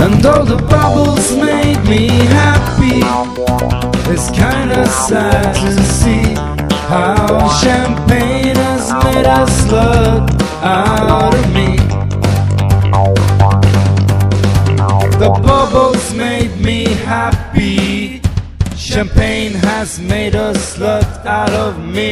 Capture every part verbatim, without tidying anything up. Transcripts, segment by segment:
And though the bubbles made me happy, it's kinda sad to see how champagne has made a slut out of me. The bubbles made me happy, champagne has made a slut out of me.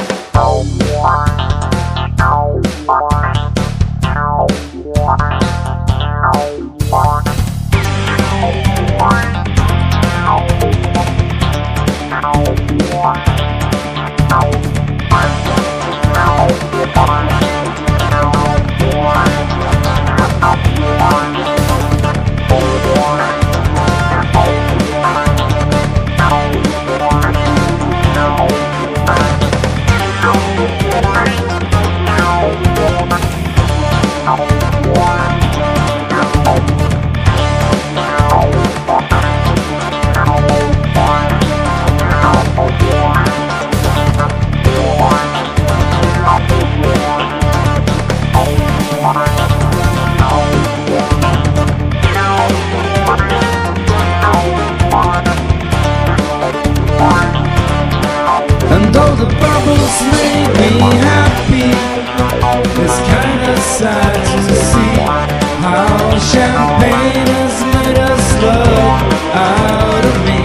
And though the bubbles made me happy, it's kinda sad to see how champagne has made a slut out of me.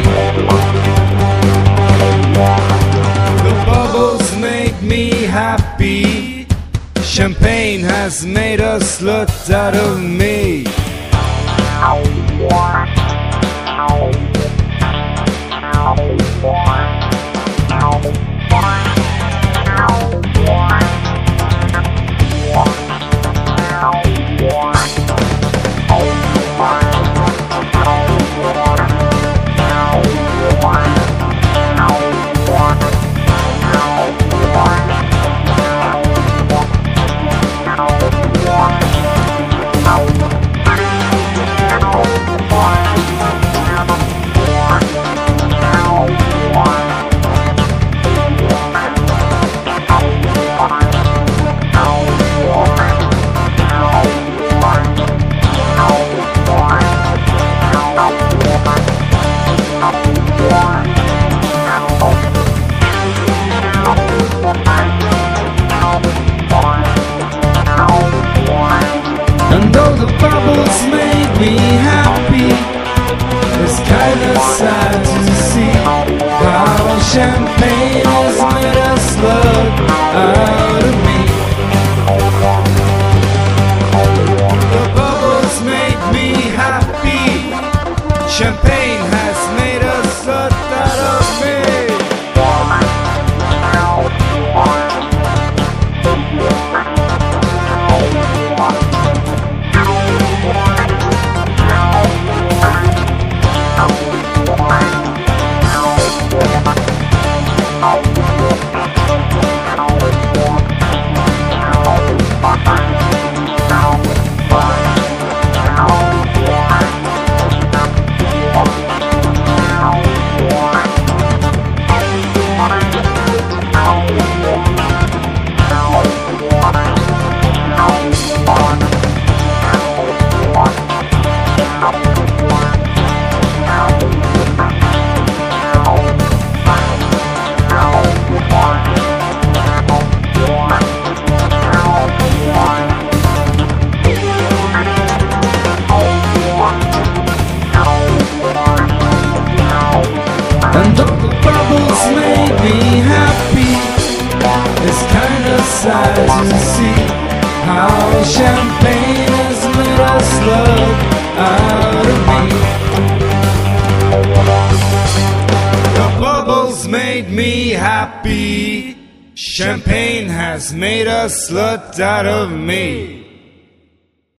The bubbles make me happy, champagne has made a slut out of me. And though the bubbles made me happy, it's kinda sad to see how champagne has made a slut out of me. The bubbles made me happy, champagne has made a slut out of me. And though the bubbles made me happy, it's kinda sad to see how champagne has made a slut out of me. The bubbles made me happy, champagne has made a slut out of me.